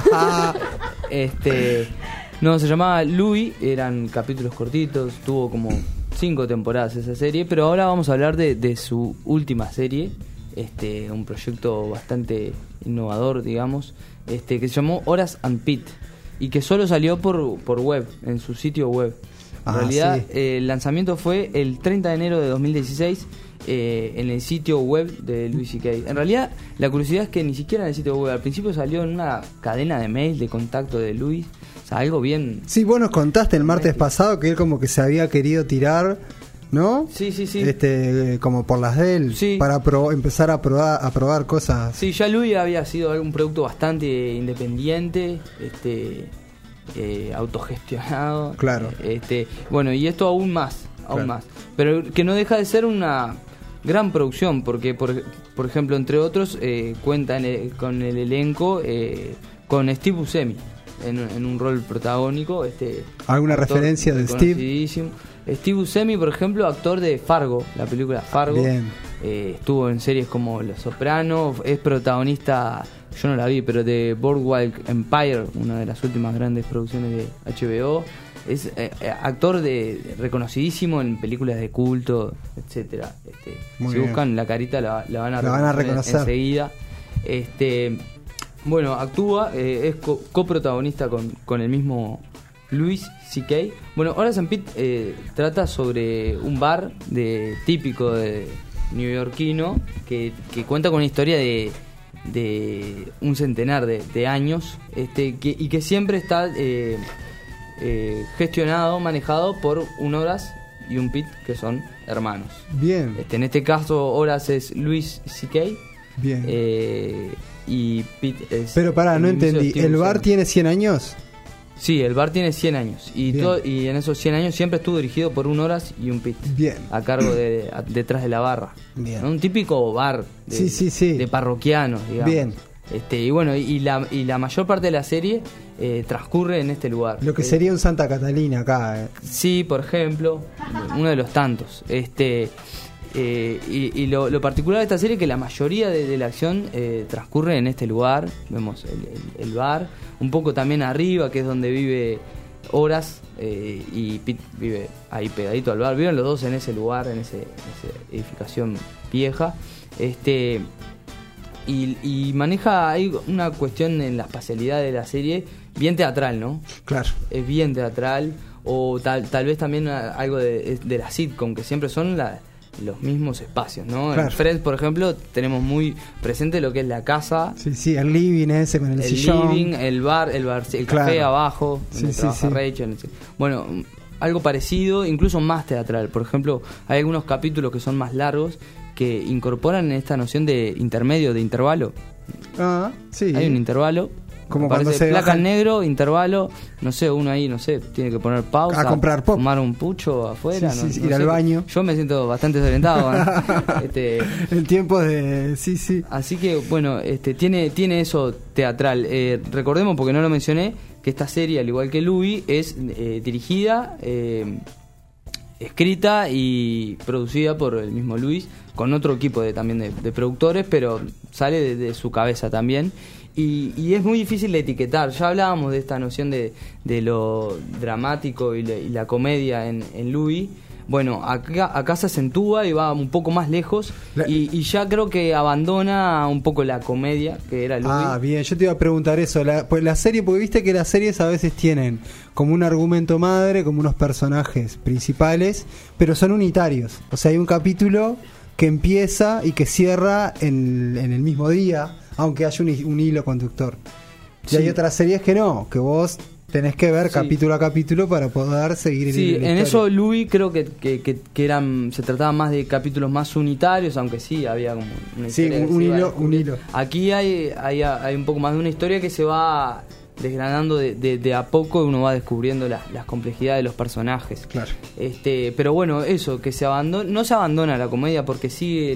No, se llamaba Louis, eran capítulos cortitos, tuvo como 5 temporadas esa serie, pero ahora vamos a hablar de su última serie, un proyecto bastante innovador, digamos, que se llamó Horace and Pete, y que solo salió por web, en su sitio web. En realidad, el lanzamiento fue el 30 de enero de 2016 en el sitio web de Louis C.K. En realidad, la curiosidad es que ni siquiera en el sitio web, al principio salió en una cadena de mail de contacto de Louis, o sea, algo bien... Sí, vos nos contaste el martes pasado que él como que se había querido tirar, ¿no? Sí. Como por las de él, para empezar a probar cosas. Sí, ya Louis había sido un producto bastante independiente, autogestionado. Claro. Bueno, y esto aún más. Pero que no deja de ser una gran producción, porque por ejemplo, entre otros, cuenta con el elenco con Steve Buscemi en un rol protagónico. ¿Alguna referencia de Steve? Steve Buscemi, por ejemplo, actor de Fargo, la película Fargo. Bien. Estuvo en series como Los Sopranos, es protagonista, yo no la vi, pero de Boardwalk Empire, una de las últimas grandes producciones de HBO. Es actor reconocidísimo en películas de culto, etcétera. Si bien. buscan la carita la van a reconocer enseguida. Bueno, actúa, es coprotagonista con el mismo Louis C.K. Bueno, Horace and Pete trata sobre un bar típico de neoyorquino que cuenta con una historia de un centenar de años, y que siempre está gestionado, manejado por un Horace y un Pete que son hermanos. Bien. En este caso Horace es Louis C.K. Bien. Y Pete es... Pero pará, no entendí. ¿El bar tiene 100 años? Sí, el bar tiene 100 años. Y en esos 100 años siempre estuvo dirigido por un Horace y un Pete. Bien. A cargo detrás de la barra. Bien. Un típico bar de parroquianos, digamos. Bien. Y bueno, y la mayor parte de la serie transcurre en este lugar. Lo que sería un Santa Catalina acá. Sí, por ejemplo, uno de los tantos. Y lo particular de esta serie es que la mayoría de la acción transcurre en este lugar. Vemos el bar, un poco también arriba, que es donde vive Horace, y Pete vive ahí pegadito al bar. Viven los dos en ese lugar, en esa edificación vieja. Y maneja, hay una cuestión en la espacialidad de la serie bien teatral, ¿no? Claro. Es bien teatral, o tal vez también algo de la sitcom, que siempre son los mismos espacios, ¿no? Claro. En Friends, por ejemplo, tenemos muy presente lo que es la casa. Sí, el living ese con el sillón. El living, el bar, el café abajo, donde trabaja Rachel. Bueno, algo parecido, incluso más teatral. Por ejemplo, hay algunos capítulos que son más largos que incorporan esta noción de intermedio, de intervalo. Ah, sí. Hay un intervalo. Como cuando se placa bajan... en negro, intervalo, no sé, uno ahí, tiene que poner pausa, a comprar pop, fumar un pucho afuera, ir al baño. Yo me siento bastante desorientado, ¿no? El tiempo de... Sí. Así que, bueno, tiene eso teatral. Recordemos, porque no lo mencioné, que esta serie, al igual que Louis, es dirigida, escrita y producida por el mismo Louis, con otro equipo también de productores, pero sale de su cabeza también. Y es muy difícil de etiquetar. Ya hablábamos de esta noción de lo dramático y la comedia en Louis. Bueno, acá se acentúa y va un poco más lejos, y ya creo que abandona un poco la comedia que era Louis. Ah, bien, yo te iba a preguntar eso. La serie, porque viste que las series a veces tienen como un argumento madre, como unos personajes principales, pero son unitarios. O sea, hay un capítulo que empieza y que cierra en el mismo día, aunque haya un hilo conductor. Y hay otras series que no, que vos tenés que ver capítulo a capítulo para poder seguir el hilo. Sí, en eso Louis creo que se trataba más de capítulos más unitarios, aunque sí había como una historia. Sí, un hilo. Aquí hay un poco más de una historia que se va desgranando de a poco, y uno va descubriendo las complejidades de los personajes. Claro. Pero bueno, eso, que no se abandona la comedia, porque sí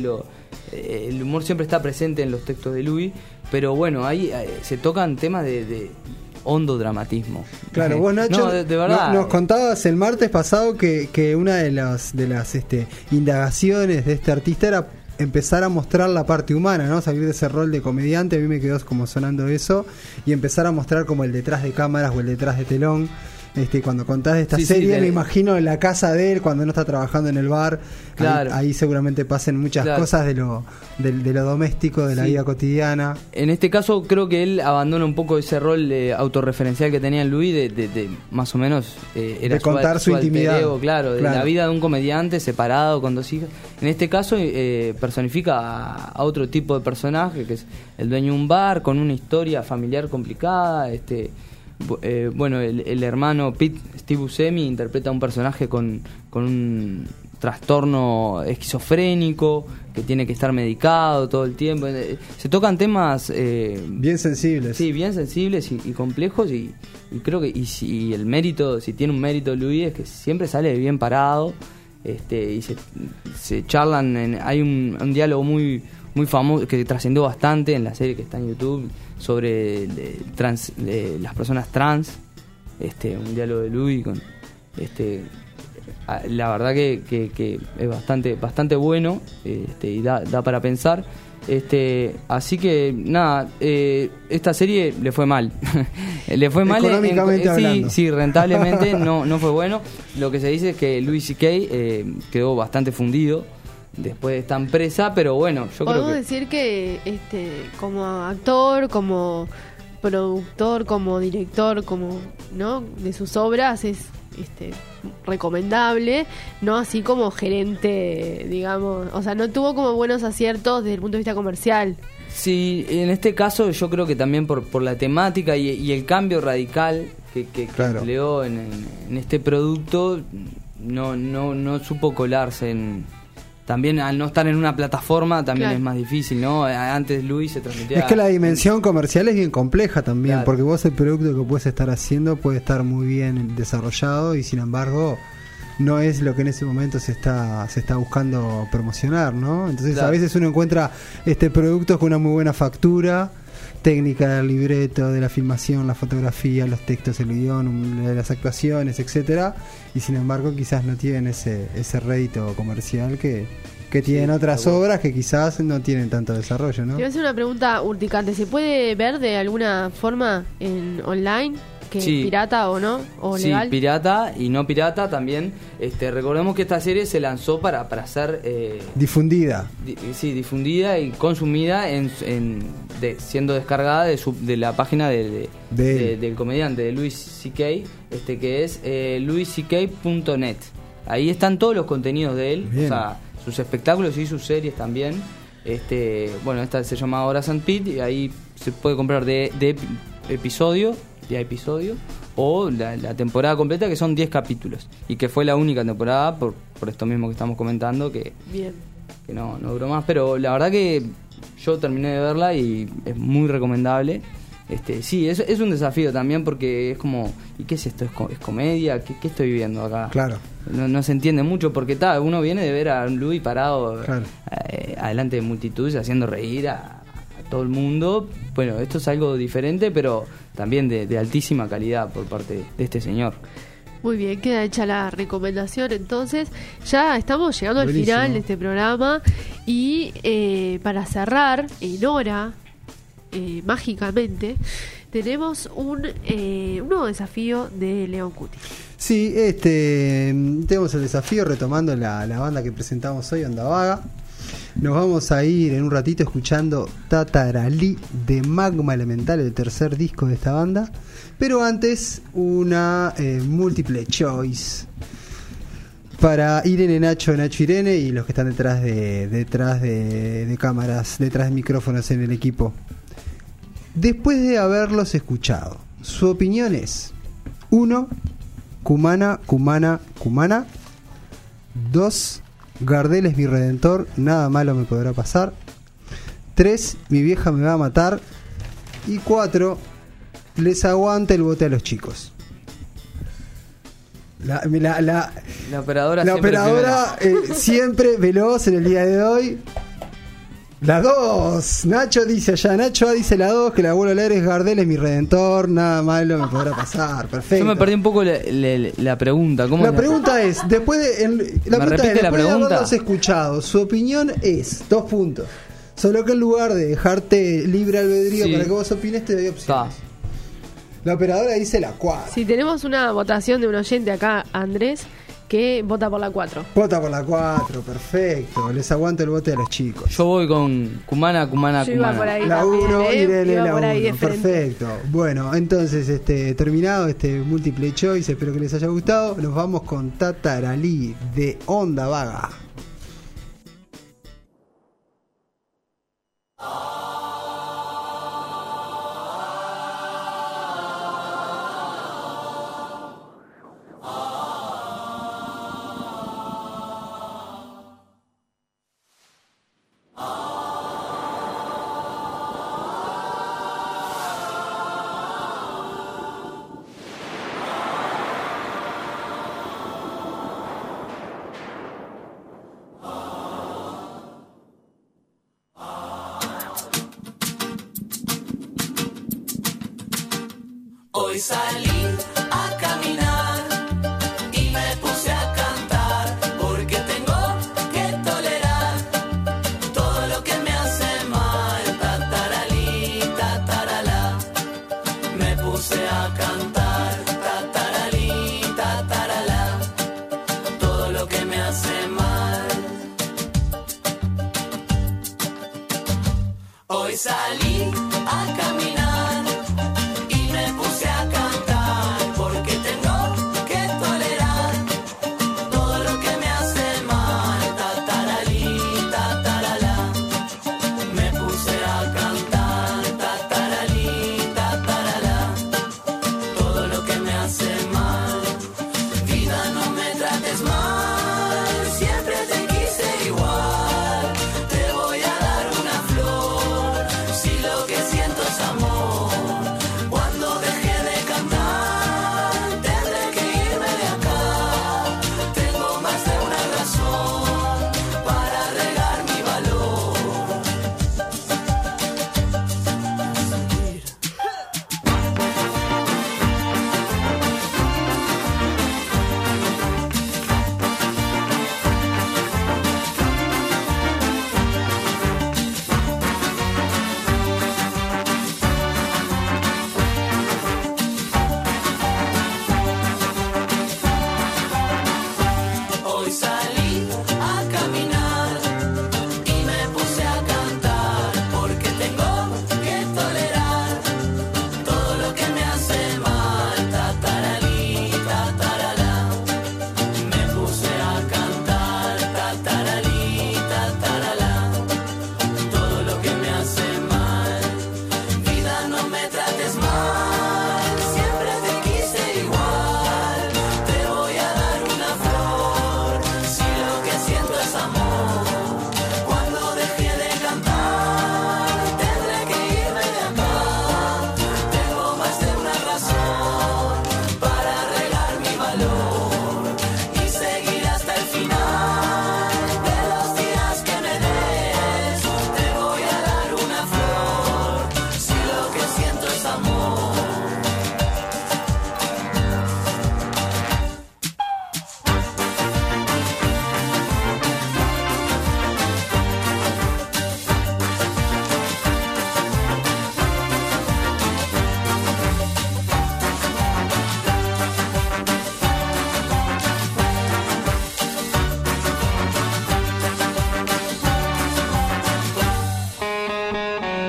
el humor siempre está presente en los textos de Louis, pero bueno, ahí se tocan temas de hondo dramatismo. Claro, vos, Nacho, de verdad, nos contabas el martes pasado que una de las indagaciones de este artista era empezar a mostrar la parte humana, ¿no? Salir de ese rol de comediante. A mí me quedó como sonando eso, y empezar a mostrar como el detrás de cámaras o el detrás de telón. Cuando contás de esta serie, me imagino en la casa de él, cuando no está trabajando en el bar. Claro. Ahí seguramente pasen muchas cosas de lo doméstico, de la vida cotidiana. En este caso creo que él abandona un poco ese rol autorreferencial que tenía en Louis, de más o menos era de contar su intimidad, ego, de la vida de un comediante separado con 2 hijas. En este caso personifica a otro tipo de personaje, que es el dueño de un bar con una historia familiar complicada. Bueno, el hermano Pete, Steve Buscemi, interpreta a un personaje con un trastorno esquizofrénico, que tiene que estar medicado todo el tiempo. Se tocan temas bien sensibles. Sí, bien sensibles y complejos, y creo que si tiene un mérito Louis, es que siempre sale bien parado, y se charlan, hay un diálogo muy famoso que trascendió bastante en la serie que está en YouTube sobre las personas trans, un diálogo de Louis con la verdad que es bastante bueno, y da para pensar. Así que nada, esta serie le fue mal. Le fue mal económicamente hablando. Sí, rentablemente no fue bueno. Lo que se dice es que Louis C.K. quedó bastante fundido después de esta empresa, pero bueno, yo creo que podemos decir que como actor, como productor, como director, como no de sus obras es recomendable, no así como gerente, digamos, o sea, no tuvo como buenos aciertos desde el punto de vista comercial. Sí, en este caso yo creo que también por la temática y el cambio radical que claro, empleó en este producto, no supo colarse también al no estar en una plataforma también claro, es más difícil, ¿no? Antes Luis se transmitía... Es que la dimensión comercial es bien compleja también, claro, porque vos el producto que puedes estar haciendo puede estar muy bien desarrollado y sin embargo no es lo que en ese momento se está buscando promocionar, ¿no? Entonces claro, a veces uno encuentra productos con una muy buena factura técnica del libreto, de la filmación, la fotografía, los textos, el guión, las actuaciones, etcétera, y sin embargo quizás no tienen ese rédito comercial que tienen otras obras que quizás no tienen tanto desarrollo, ¿no? Quiero hacer una pregunta urticante. ¿Se puede ver de alguna forma en online? Que sí, pirata o no, o legal. Sí, pirata y no pirata también. Recordemos que esta serie se lanzó para ser difundida. Difundida y consumida siendo descargada de la página del comediante de Louis C.K., que es louisck.net. Ahí están todos los contenidos de él, bien, o sea, sus espectáculos y sus series también. Esta se llama Horace and Pete y ahí se puede comprar de episodio o la temporada completa, que son 10 capítulos y que fue la única temporada por esto mismo que estamos comentando, que no duró más, pero la verdad que yo terminé de verla y es muy recomendable. Sí, es un desafío también porque es como, ¿y qué es esto? ¿Es comedia? ¿Qué estoy viendo acá? Claro. No se entiende mucho porque uno viene de ver a Louis parado, claro, adelante de multitudes haciendo reír a todo el mundo. Bueno, esto es algo diferente, pero también de altísima calidad por parte de este señor. Muy bien, queda hecha la recomendación. Entonces, ya estamos llegando buenísimo, al final de este programa y para cerrar, en hora, mágicamente, tenemos un nuevo desafío de León Cuti. Sí, tenemos el desafío retomando la banda que presentamos hoy, Onda Vaga. Nos vamos a ir en un ratito escuchando Tataralí de Magma Elemental, el tercer disco de esta banda. Pero antes, una múltiple choice para Irene, Nacho Irene y los que están detrás de cámaras, detrás de micrófonos en el equipo. Después de haberlos escuchado, su opinión es: 1. Cumana. 2. Gardel es mi redentor, nada malo me podrá pasar. 3. Mi vieja me va a matar. Y 4. Les aguanta el bote a los chicos. La operadora siempre veloz en el día de hoy. La 2. Nacho dice allá, Nacho A dice la 2, que la vuelvo a leer, es Gardel es mi redentor, nada malo me podrá pasar. Perfecto. Yo me perdí un poco la pregunta. ¿Cómo la pregunta es, después de haberlos escuchado, su opinión es 2 puntos. Solo que en lugar de dejarte libre albedrío para que vos opines, te doy opciones. La operadora dice la 4. Si tenemos una votación de un oyente acá, Andrés, que vota por la 4. Vota por la 4, perfecto. Les aguanto el bote a los chicos. Yo voy con Cumana. Yo iba por ahí la 1, Irene, la 1. Perfecto. Perfecto. Bueno, entonces terminado este múltiple choice, espero que les haya gustado. Nos vamos con Tataralí de Onda Vaga. salí a caminar y me puse a cantar porque tengo que tolerar todo lo que me hace mal. Tataralí, tataralá. Me puse a cantar tataralí, tataralá. Todo lo que me hace mal. Hoy salí a caminar